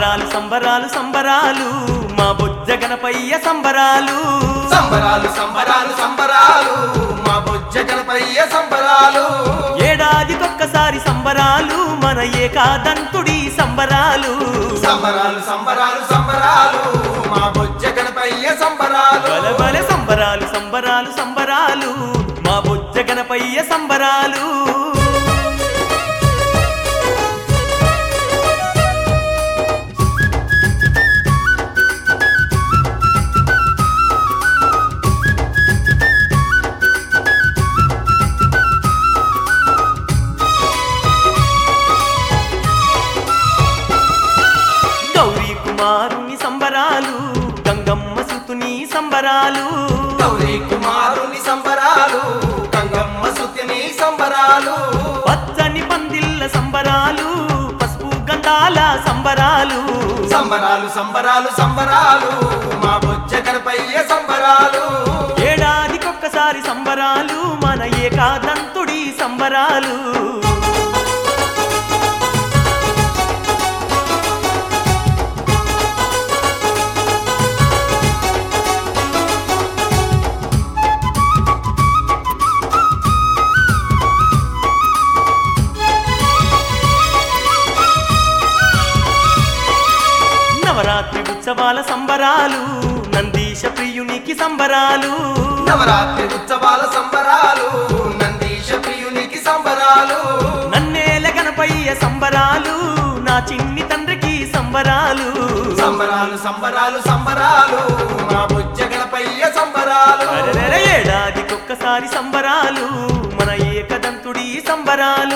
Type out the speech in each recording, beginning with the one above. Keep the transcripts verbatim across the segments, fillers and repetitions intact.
సంబరాలు సంబరాలు సంబరాలు మా బొజ్జ గణపయ్య సంబరాలు సంబరాలు సంబరాలు సంబరాలు మా బొజ్జ గణపయ్య సంబరాలు ఏడాదికొక్కసారి సంబరాలు మన ఏకాదంతుడి సంబరాలు సంబరాలు సంబరాలు సంబరాలు మా బొజ్జ గణపయ్య సంబరాలు బలబల సంబరాలు సంబరాలు సంబరాలు మా బొజ్జ గణపయ్య సంబరాలు కుమారుని సంబరాలు గంగమ్మ సుతుని సంబరాలు గౌరీ కుమారుని సంబరాలు గంగమ్మ సుతుని సంబరాలు పచ్చని పందిళ్ళ సంబరాలు పసుపు గంధాల సంబరాలు సంబరాలు సంబరాలు సంబరాలు మా బొజ్జ గణపయ్య సంబరాలు ఏడాదికొక్కసారి సంబరాలు మన ఏకాదంతుడి సంబరాలు నవరాత్రి ఉత్సవాల సంబరాలు నందీశ ప్రియునికి సంబరాలు నవరాత్రి ఉత్సవాల సంబరాలు నందీశ ప్రియునికి సంబరాలు నన్నేల గణపయ్య సంబరాలు నా చిన్ని తండ్రికి సంబరాలు సంబరాలు సంబరాలు సంబరాలు మా బొజ్జ గణపయ్య సంబరాలు ఏడాదికొక్కసారి సంబరాలు మన ఏకదంతుడి సంబరాలు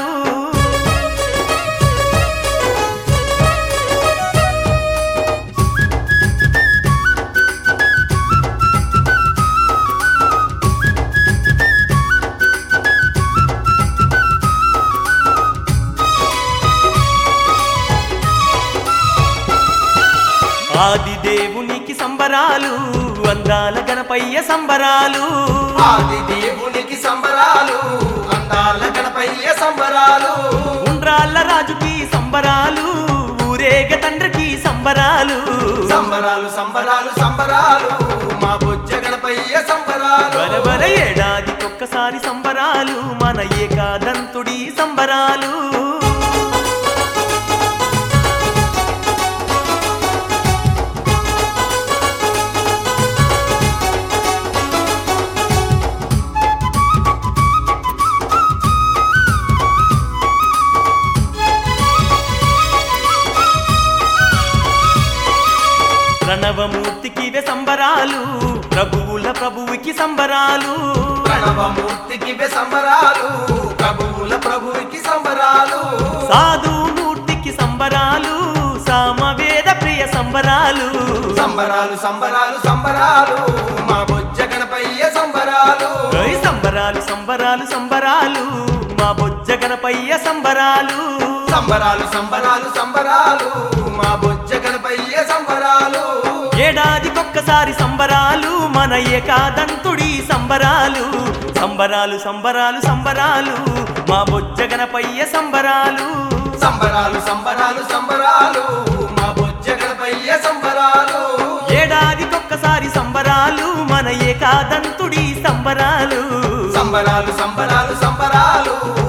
ఆది దేవునికి సంబరాలు అందాల గణపయ్య సంబరాలు ఆది దేవునికి సంబరాలు అందాల గణపయ్య సంబరాలు ఉండ్రాళ్ళ రాజుకి సంబరాలు ఊరేగ తండ్రికి సంబరాలు సంబరాలు సంబరాలు సంబరాలు మా బొజ్జ గణపయ్య సంబరాలు బలబల ఏడాదికొక్కసారి సంబరాలు మన ఏకాదంతుడి సంబరాలు ప్రణవమూర్తికి సంబరాలు ప్రభువుల ప్రభువుకి సంబరాలు ప్రణవమూర్తికి సంబరాలు ప్రభువుల ప్రభువుకి సంబరాలు సాధు మూర్తికి సంబరాలు సామవేద ప్రియ సంబరాలు సంబరాలు సంబరాలు సంబరాలు మా బొజ్జ గణపయ్య సంబరాలు సంబరాలు సంబరాలు సంబరాలు మా బొజ్జ గణపయ్య సంబరాలు సంబరాలు సంబరాలు సంబరాలు మా బొజ్జ గణపయ్య సంబరాలు ఏడాదికొక్కసారి సంబరాలు మన ఏకాదంతుడి సంబరాలు సంబరాలు సంబరాలు సంబరాలు మా బొజ్జ గణపయ్య సంబరాలు సంబరాలు సంబరాలు సంబరాలు మా బొజ్జ గణపయ్య సంబరాలు ఏడాదికొక్కసారి సంబరాలు మన ఏకాదంతుడి సంబరాలు సంబరాలు సంబరాలు సంబరాలు